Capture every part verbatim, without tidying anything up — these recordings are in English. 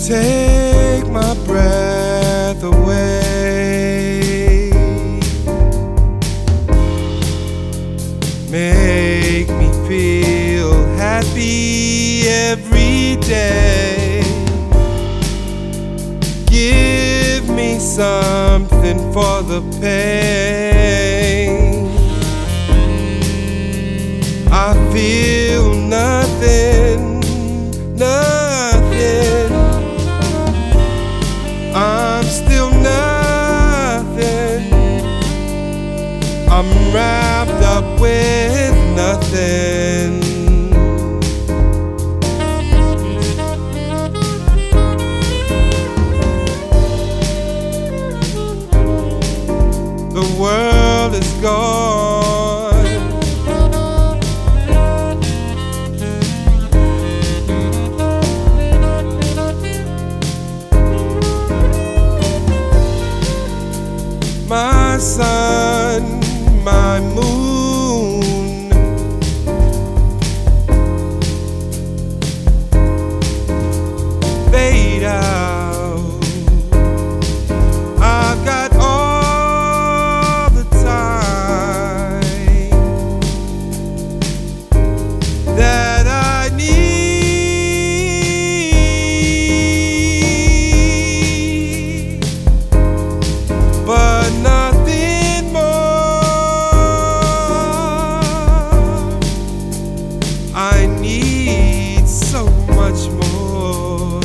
take my breath away, make me feel happy every day, give me something for the pain. I feel nothing, nothing. I'm still nothing. I'm wrapped up with nothing. The world is gone. My sun, my moon, fade out. I've got all the time that I need, but nothing more. I need so much more.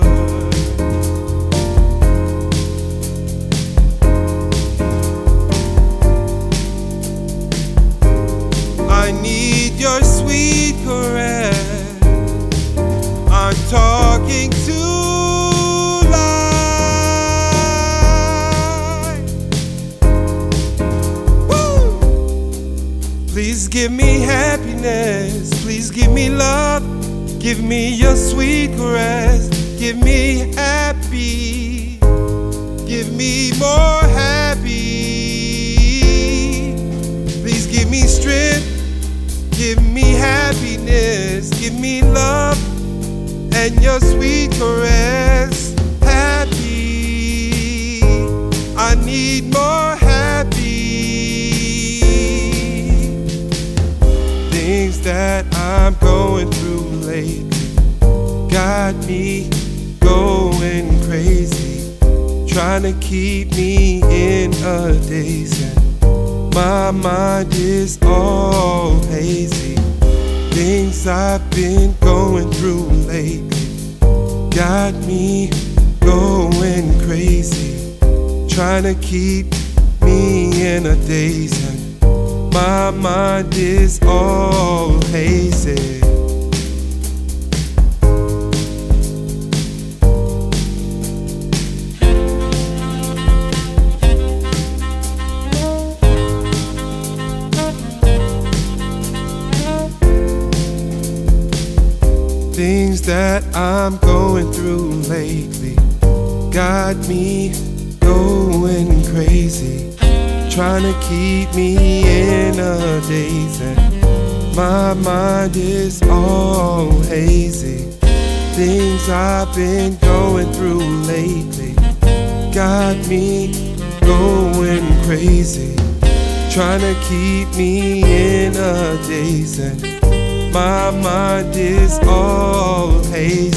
I need your sweet caress. I'm talking to life. Woo! Please give me happiness. Please give me love. Give me your sweet caress. Give me happy. Give me more happy. Please give me strength. Give me happiness, give me love, and your sweet caress. Happy, I need more happy. Things that I'm going through lately got me going crazy, trying to keep me in a daze. My mind is all hazy. Things I've been going through lately got me going crazy, trying to keep me in a daze. And my mind is all hazy. Things that I'm going through lately got me going crazy, trying to keep me in a daze. And my mind is all hazy. Things I've been going through lately got me going crazy, trying to keep me in a daze. And my mind is all hazy.